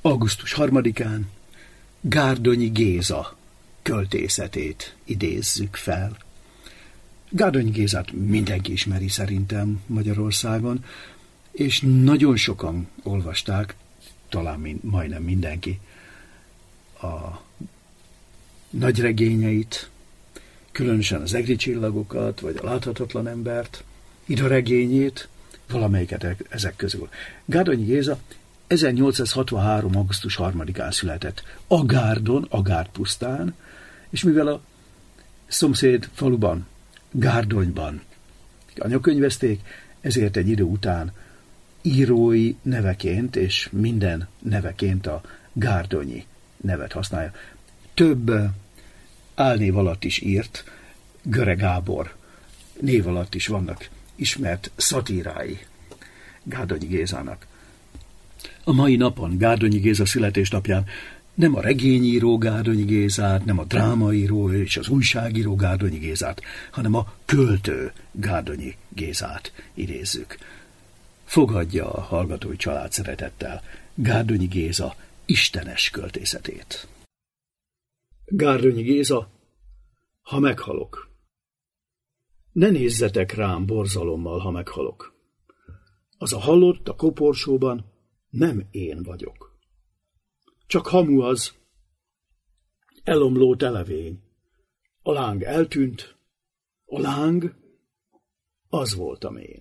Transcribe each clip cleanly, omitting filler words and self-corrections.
Augusztus 3-án Gárdonyi Géza költészetét idézzük fel. Gárdonyi Gézát mindenki ismeri szerintem Magyarországon, és nagyon sokan olvasták, talán majdnem mindenki, a nagyregényeit, különösen az Egri csillagokat, vagy a Láthatatlan embert, idaregényét, valamelyiket ezek közül. Gárdonyi Géza 1863. augusztus 3-án született a Gárdon, a Gárdpusztán, és mivel a szomszéd faluban, Gárdonyban anyakönyvezték, ezért egy idő után írói neveként és minden neveként a Gárdonyi nevet használja. Több álnév alatt is írt, Göre Gábor név alatt is vannak ismert szatírái Gárdonyi Gézának. A mai napon, Gárdonyi Géza születésnapján nem a regényíró Gárdonyi Gézát, nem a drámaíró és az újságíró Gárdonyi Gézát, hanem a költő Gárdonyi Gézát idézzük. Fogadja a hallgatói család szeretettel Gárdonyi Géza istenes költészetét. Gárdonyi Géza, ha meghalok. Ne nézzetek rám borzalommal, ha meghalok. Az a halott a koporsóban nem én vagyok. Csak hamu az, elomló televény. A láng eltűnt, a láng az voltam én.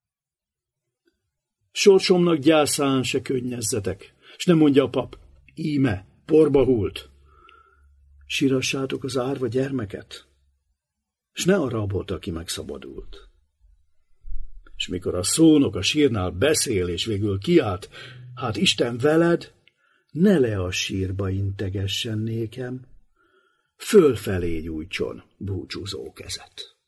Sorsomnak gyászán se könnyezzetek, s nem mondja a pap, íme, porba hult. Sírassátok az árva gyermeket, s ne a rabot, aki megszabadult. És mikor a szónok a sírnál beszél, és végül kiált, hát Isten veled, ne le a sírba integessen nékem, fölfelé nyújtson búcsúzó kezet.